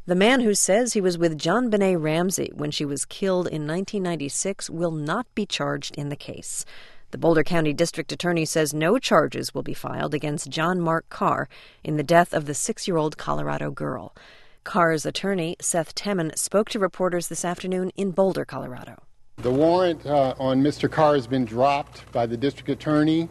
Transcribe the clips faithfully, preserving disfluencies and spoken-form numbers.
The man who says he was with JonBenét Ramsey when she was killed in nineteen ninety-six will not be charged in the case. The Boulder County District Attorney says no charges will be filed against John Mark Carr in the death of the six-year-old Colorado girl. Carr's attorney, Seth Temin, spoke to reporters this afternoon in Boulder, Colorado. The warrant uh, on Mister Carr has been dropped by the district attorney.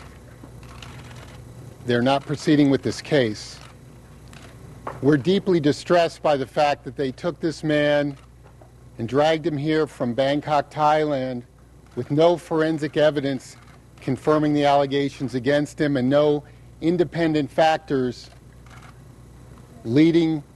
They're not proceeding with this case. We're deeply distressed by the fact that they took this man and dragged him here from Bangkok, Thailand, with no forensic evidence confirming the allegations against him and no independent factors leading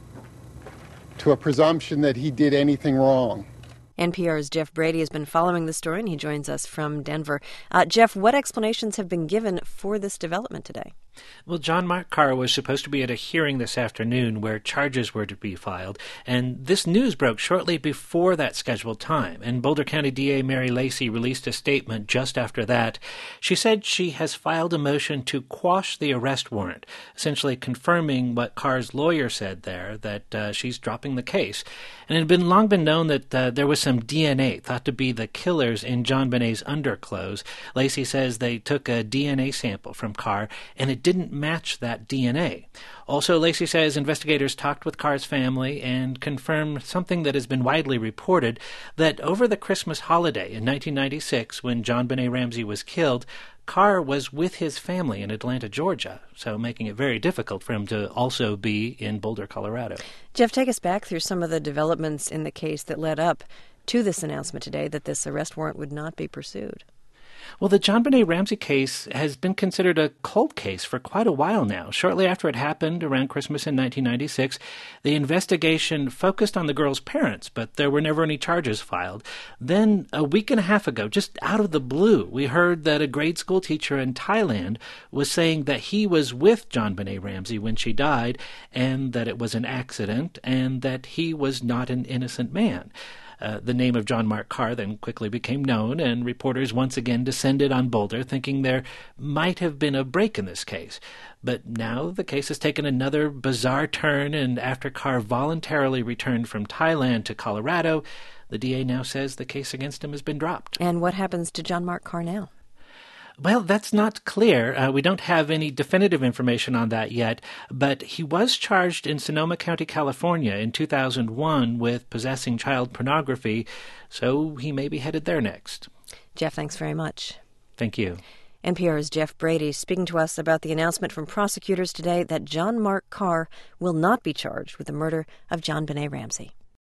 to a presumption that he did anything wrong. N P R's Jeff Brady has been following the story, and he joins us from Denver. Uh, Jeff, what explanations have been given for this development today? Well, John Mark Carr was supposed to be at a hearing this afternoon where charges were to be filed, and this news broke shortly before that scheduled time, and Boulder County D A Mary Lacy released a statement just after that. She said she has filed a motion to quash the arrest warrant, essentially confirming what Carr's lawyer said there, that uh, she's dropping the case. And it had been long been known that uh, there was some D N A thought to be the killers in JonBenét's underclothes. Lacy says they took a D N A sample from Carr, and it didn't match that D N A. Also, Lacy says investigators talked with Carr's family and confirmed something that has been widely reported, that over the Christmas holiday in nineteen ninety-six, when JonBenét Ramsey was killed, Carr was with his family in Atlanta, Georgia, so making it very difficult for him to also be in Boulder, Colorado. Jeff, take us back through some of the developments in the case that led up to this announcement today that this arrest warrant would not be pursued. Well, the JonBenét Ramsey case has been considered a cold case for quite a while now. Shortly after it happened, around Christmas in nineteen ninety-six, the investigation focused on the girl's parents, but there were never any charges filed. Then, a week and a half ago, just out of the blue, we heard that a grade school teacher in Thailand was saying that he was with JonBenét Ramsey when she died, and that it was an accident, and that he was not an innocent man. Uh, the name of John Mark Carr then quickly became known, and reporters once again descended on Boulder, thinking there might have been a break in this case. But now the case has taken another bizarre turn, and after Carr voluntarily returned from Thailand to Colorado, the D A now says the case against him has been dropped. And what happens to John Mark Carr now? Well, that's not clear. Uh, we don't have any definitive information on that yet, but he was charged in Sonoma County, California in two thousand one with possessing child pornography, so he may be headed there next. Jeff, thanks very much. Thank you. N P R's Jeff Brady speaking to us about the announcement from prosecutors today that John Mark Carr will not be charged with the murder of JonBenét Ramsey.